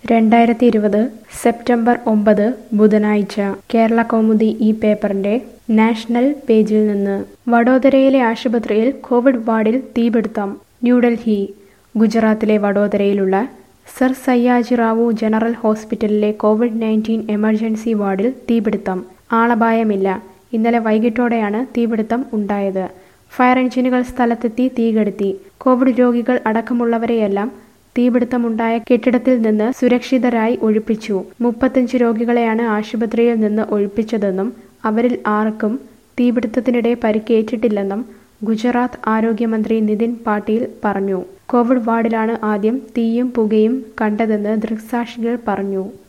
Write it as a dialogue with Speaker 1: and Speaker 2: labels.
Speaker 1: 2020 September 9 ബുധനാഴ്ച കേരളകൗമുദി ഈ പേപ്പറിന്റെ നാഷണൽ പേജിൽ നിന്ന് വഡോദരയിലെ ആശുപത്രിയിൽ കോവിഡ് വാർഡിൽ തീപിടുത്തം. ന്യൂഡൽഹി. ഗുജറാത്തിലെ വഡോദരയിലുള്ള സർ സയ്യാജി റാവു ജനറൽ ഹോസ്പിറ്റലിലെ കോവിഡ്-19 എമർജൻസി വാർഡിൽ തീപിടുത്തം. ആളപായമില്ല. ഇന്നലെ വൈകിട്ടോടെയാണ് തീപിടുത്തം ഉണ്ടായത്. ഫയർ എഞ്ചിനുകൾ സ്ഥലത്തെത്തി തീകെടുത്തി. കോവിഡ് രോഗികൾ അടക്കമുള്ളവരെയെല്ലാം തീപിടുത്തമുണ്ടായ കെട്ടിടത്തിൽ നിന്ന് സുരക്ഷിതരായി ഒഴിപ്പിച്ചു. 35 രോഗികളെയാണ് ആശുപത്രിയിൽ നിന്ന് ഒഴിപ്പിച്ചതെന്നും അവരിൽ ആർക്കും തീപിടുത്തത്തിനിടെ പരിക്കേറ്റിട്ടില്ലെന്നും ഗുജറാത്ത് ആരോഗ്യമന്ത്രി നിതിൻ പാട്ടീൽ പറഞ്ഞു. കോവിഡ് വാർഡിലാണ് ആദ്യം തീയും പുകയും കണ്ടതെന്ന് ദൃക്സാക്ഷികൾ പറഞ്ഞു.